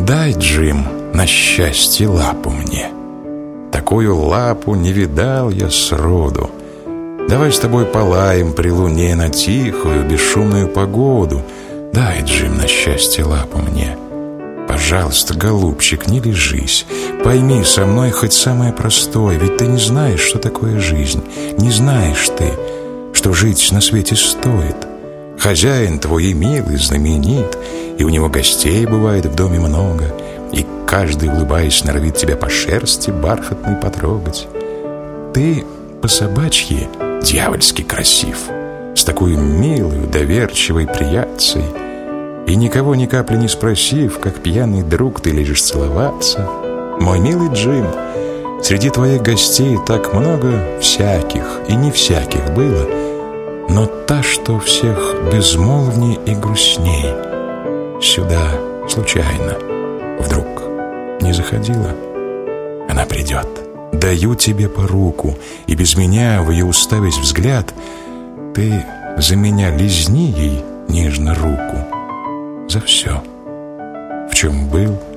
Дай, Джим, на счастье лапу мне. Такую лапу не видал я сроду. Давай с тобой полаем при луне на тихую, бесшумную погоду. Дай, Джим, на счастье лапу мне. Пожалуйста, голубчик, не лежись. Пойми со мной хоть самое простое, ведь ты не знаешь, что такое жизнь. Не знаешь ты, что жить на свете стоит. Хозяин твой милый, знаменит, и у него гостей бывает в доме много, и каждый, улыбаясь, норовит тебя по шерсти бархатной потрогать. Ты по-собачьи дьявольски красив, с такой милой, доверчивой приятцей, и никого ни капли не спросив, как пьяный друг ты лежишь целоваться. Мой милый Джим, среди твоих гостей так много всяких и не всяких было, но та, что всех безмолвней и грустней, сюда случайно вдруг не заходила. Она придет. Даю тебе по руку, и без меня в ее уставясь взгляд, ты за меня лизни ей нежно руку. За все, в чем был